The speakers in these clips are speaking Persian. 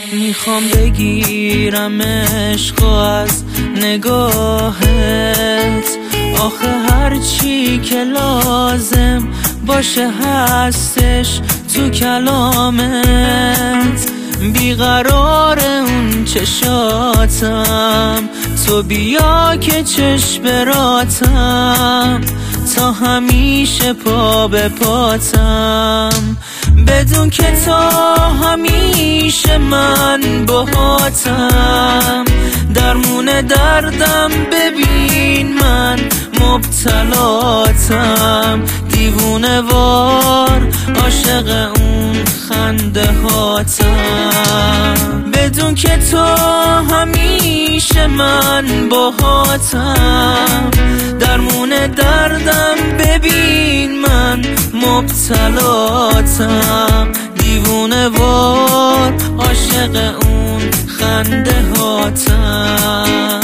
میخوام بگیرم عشق از نگاهت، آخه هرچی که لازم باشه هستش تو کلامت. بیقرار اون چشاتم، تو بیا که چشم براتم، تا همیشه پا به پاتم، بدون که تا همیشه من باهاتم. درمون دردم ببین من مبتلاتم، دیوونه وار عاشق اون خنده هاتم، بدون که تو همیشه من باهاتم. درمون دردم ببین من مبتلاتم، دیوونه وار عاشق اون خنده هاتم.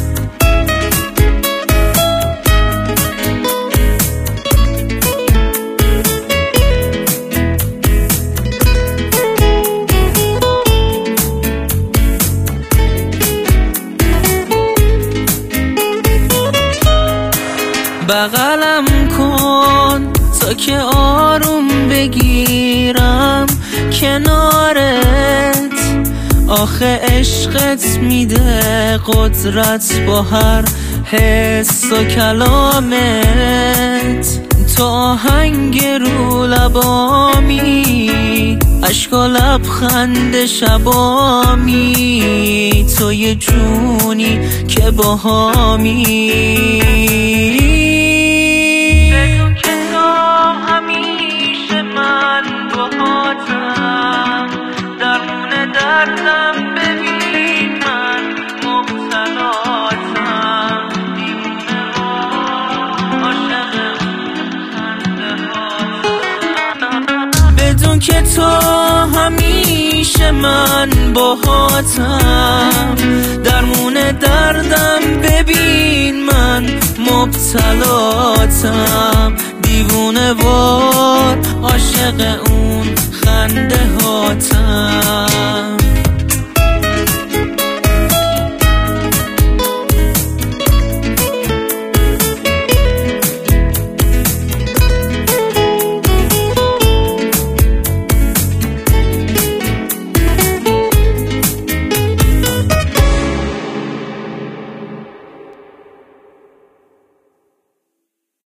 بغلم کن تا که آروم بگیرم کنارت، آخه عشقت میده قدرت با هر حس و کلامت. تو آهنگ رو لبامی، اشک و لبخند شبامی، تو یه جونی که باهامی، بدون که تو همیشه من باهاتم. درمون دردم ببین من مبتلاتم، دیوونه عاشق خنده هاتم، بدون که تو همیشه من باهاتم. درمون دردم ببین من مبتلاتم، دیوونه وار عاشق اون خنده هاتم.